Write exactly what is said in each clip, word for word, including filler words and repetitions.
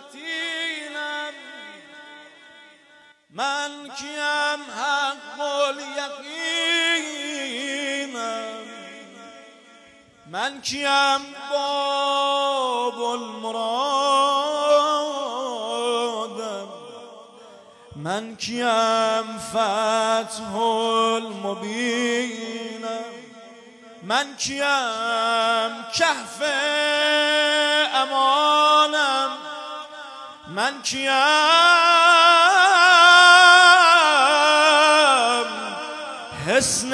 یقینم، من کیم حق الیقینم، من کیم باب المرادم، من کیم فتح المبینم، من کیم کهف امانم، من کیم حسن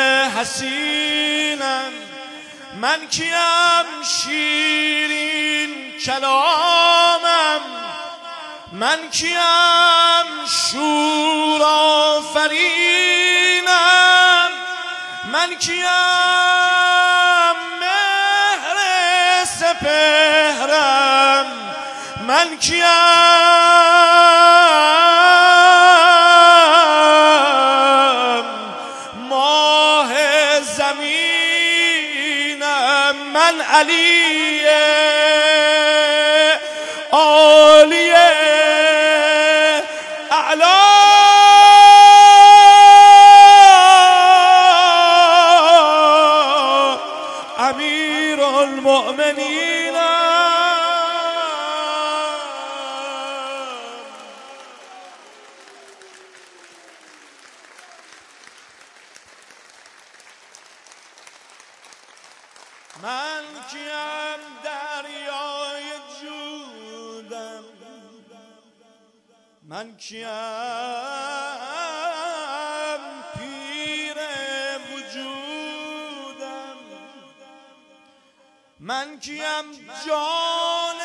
حسینم، من کیم شیرین کلامم، من کیم شور آفرینم، من کیم مهر سپهرم، من کیم ماه زمینم، من علی عالی اعلا، امیر المؤمنین. من کیم دریای جودم، من کیم پیر وجودم، من کیم جان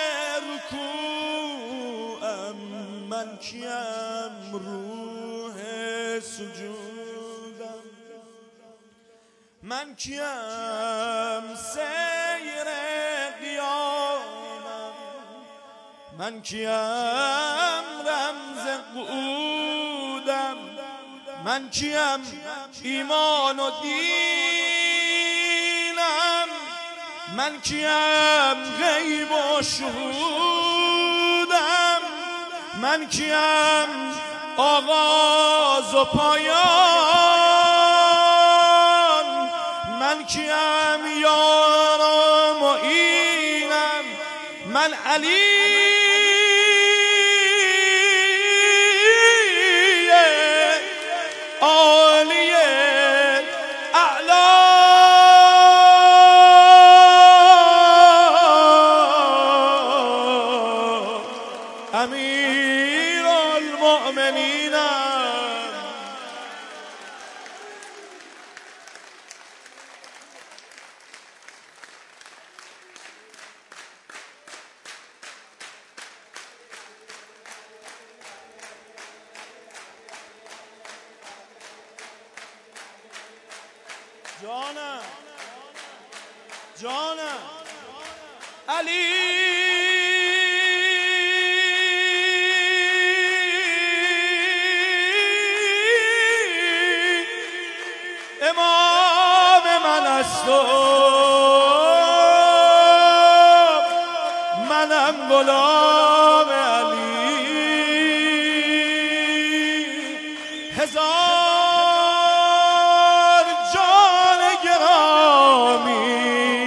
رکوعم، من کیم روح سجودم، من کیم سیر قیامم، من کیم رمز قعودم، من کیم ایمان و دینم، من کیم غیب و شهودم، من کیم آغاز و پایان، من کیم یار و معینم، من علی عالی اعلا، امیر المؤمنینم. جانم جانم علی امام من است و منم غلام علی، هزار جان گرامی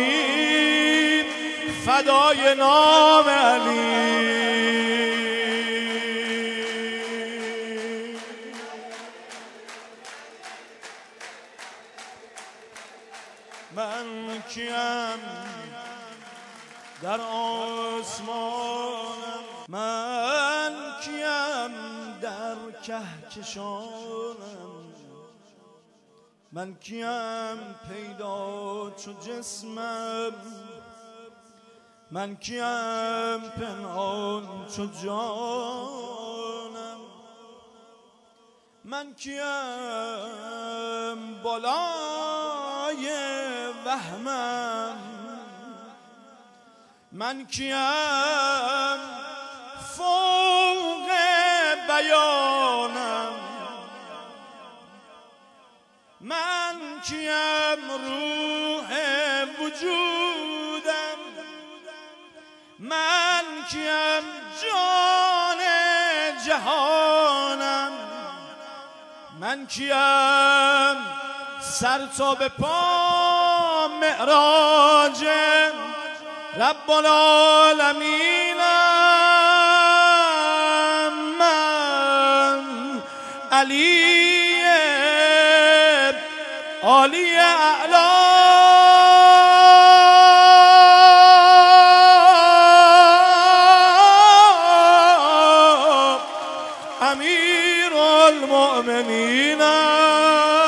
فدای نام علی. من کیم در آسمانم، من کیم در کهکشانم، من کیم پیدا چو جسمم، من کیم پنهان چو جانم، من کیم بالای وهمم، من کیم فوق بیانم، من کیم روح وجودم، من کیم جهانم. من کیم سر تا به پا معراج رب العالمینم. من علی عالی اعلا امیر المؤمنینم.